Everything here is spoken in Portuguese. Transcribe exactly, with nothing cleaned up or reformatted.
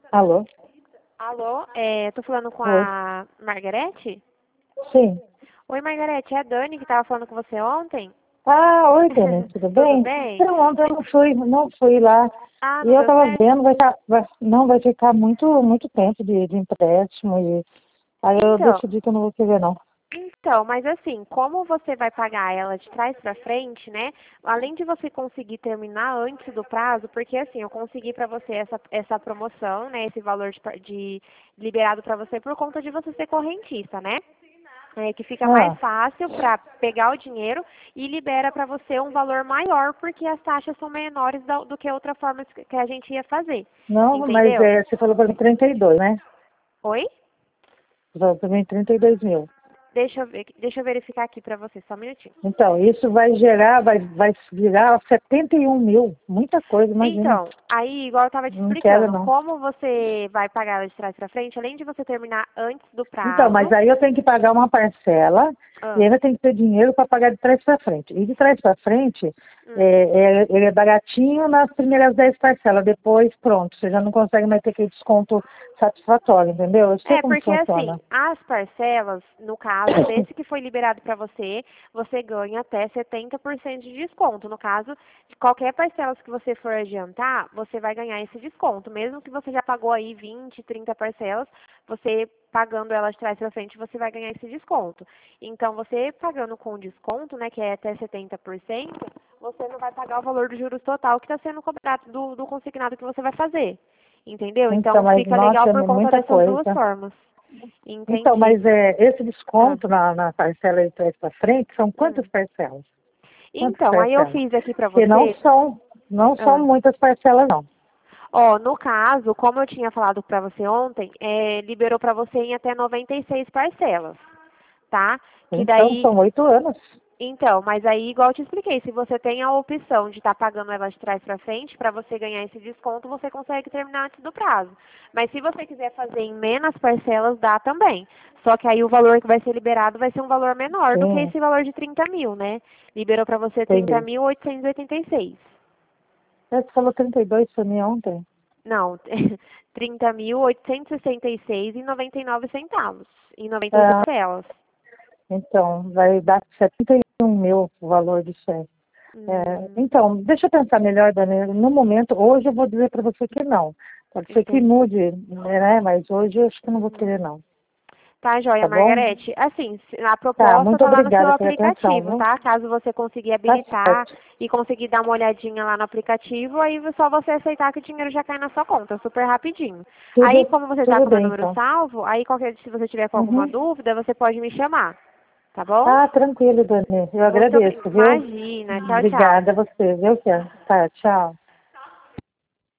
Alô? Alô, é, tô falando com Oi. a Margarete? Sim. Oi, Margarete, é a Dani que tava falando com você ontem? Ah, oi, Dani, tudo Tudo bem? bem? Então, ontem eu não fui, não fui lá. Ah, E não eu deu tava certo? vendo, vai, tá- vai- não vai ficar muito, muito tempo de, de empréstimo. E, aí eu Então, decidi que eu não vou querer, não. então, mas assim, como você vai pagar ela de trás pra frente, né? Além de você conseguir terminar antes do prazo, porque assim, eu consegui pra você essa, essa promoção, né? Esse valor de, par- de liberado pra você por conta de você ser correntista, né? É, que fica mais Ah, fácil para pegar o dinheiro e libera para você um valor maior, porque as taxas são menores do, do que outra forma que a gente ia fazer. não, mas Entendeu? é, você falou para mim trinta e dois, né? Oi? Você falou para mim trinta e dois mil. Deixa eu ver, deixa eu verificar aqui para você, só um minutinho. Então, isso vai gerar, vai, vai virar setenta e um mil. Muita coisa, imagina. Então, aí, igual eu estava te Não quero, explicando, não. como você vai pagar ela de trás para frente, além de você terminar antes do Então, mas prazo. aí eu tenho que pagar uma parcela e Ah, ainda tem que ter dinheiro para pagar de trás para frente. E de trás para frente, é, hum. é- ele é baratinho nas primeiras dez parcelas. Depois, pronto, você já não consegue mais ter aquele desconto satisfatório, entendeu? Eu sei É, como porque funciona. assim, as parcelas, no caso desse que foi liberado para você, você ganha até setenta por cento de desconto. No caso, de qualquer parcela que você for adiantar, você vai ganhar esse desconto. Mesmo que você já pagou aí vinte, trinta parcelas, você pagando elas de trás para frente, você vai ganhar esse desconto. Então, você pagando com desconto, né, que é até setenta por cento, você não vai pagar o valor dos juros total que está sendo cobrado do, do consignado que você vai fazer. Entendeu? Então, Então mas fica legal nossa, é por conta muita dessas duas coisa. formas. Então, Entendi. mas é, esse Ah, desconto na, na parcela de trás para frente são quantas hum. parcelas? Quantas Então, aí eu parcelas? fiz aqui pra Porque não você. são, não são Ah. muitas parcelas, não. Ó, no caso, como eu tinha falado pra você ontem, é, liberou pra você em até noventa e seis parcelas, tá? Que Então, daí, são oito anos. então, mas aí, igual eu te expliquei, se você tem a opção de estar pagando ela de trás pra frente, pra você ganhar esse desconto, você consegue terminar antes do prazo. Mas se você quiser fazer em menos parcelas, dá também. Só que aí o valor que vai ser liberado vai ser um valor menor do que Sim, esse valor de trinta mil, né? Liberou pra você trinta entendi. mil oitocentos e oitenta e seis. Você falou trinta e dois para mim ontem. Não, trinta mil oitocentos e sessenta e seis e noventa e nove centavos. Em noventa e duas Ah, parcelas. então, vai dar setenta e um mil o valor disso aí. É, Hum, então, deixa eu pensar melhor, Dani. No momento, hoje eu vou dizer para você que não. Pode ser que entendi. mude, né? Mas hoje eu acho que não vou Uhum. querer, não. Tá, joia, Tá bom? Margarete. Assim, se- a Tá, proposta muito tá lá no seu obrigada pela atenção, aplicativo, viu? tá? Caso você conseguir Tá habilitar certo. e conseguir dar uma olhadinha lá no aplicativo, aí é só você aceitar que o dinheiro já cai na sua conta, super rapidinho. Aí, Tudo, como você tá tudo com o meu bem, número então. salvo, aí qualquer, se você tiver com alguma Uhum. dúvida, você pode me chamar, tá bom? Ah, tranquilo, Dani. Eu Muito obrigada. agradeço, viu? Imagina. Tchau, tchau. Obrigada a você, viu, Tia? Tá, tchau.